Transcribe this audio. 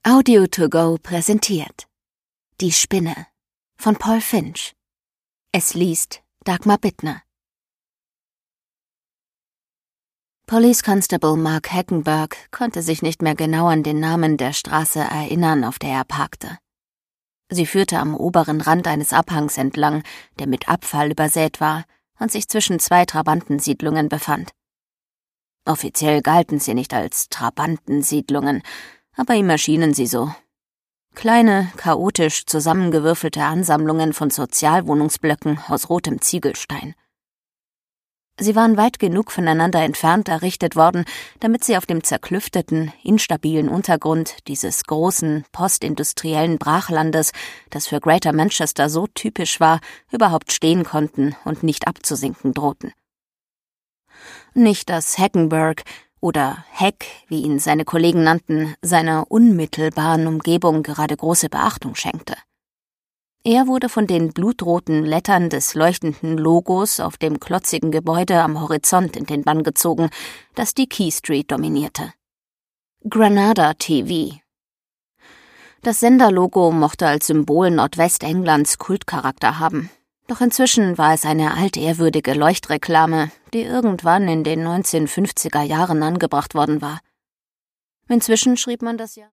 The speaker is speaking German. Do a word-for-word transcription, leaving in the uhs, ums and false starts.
Audio to go präsentiert Die Spinne von Paul Finch. Es liest Dagmar Bittner. Police Constable Mark Hackenberg konnte sich nicht mehr genau an den Namen der Straße erinnern, auf der er parkte. Sie führte am oberen Rand eines Abhangs entlang, der mit Abfall übersät war und sich zwischen zwei Trabantensiedlungen befand. Offiziell galten sie nicht als Trabantensiedlungen, aber ihm erschienen sie so. Kleine, chaotisch zusammengewürfelte Ansammlungen von Sozialwohnungsblöcken aus rotem Ziegelstein. Sie waren weit genug voneinander entfernt errichtet worden, damit sie auf dem zerklüfteten, instabilen Untergrund dieses großen, postindustriellen Brachlandes, das für Greater Manchester so typisch war, überhaupt stehen konnten und nicht abzusinken drohten. Nicht, dass Hackenberg oder Hack, wie ihn seine Kollegen nannten, seiner unmittelbaren Umgebung gerade große Beachtung schenkte. Er wurde von den blutroten Lettern des leuchtenden Logos auf dem klotzigen Gebäude am Horizont in den Bann gezogen, das die Quay Street dominierte. Granada T V. Das Senderlogo mochte als Symbol Nordwestenglands Kultcharakter haben. Doch inzwischen war es eine altehrwürdige Leuchtreklame, die irgendwann in den neunzehnhundertfünfziger Jahren angebracht worden war. Inzwischen schrieb man das ja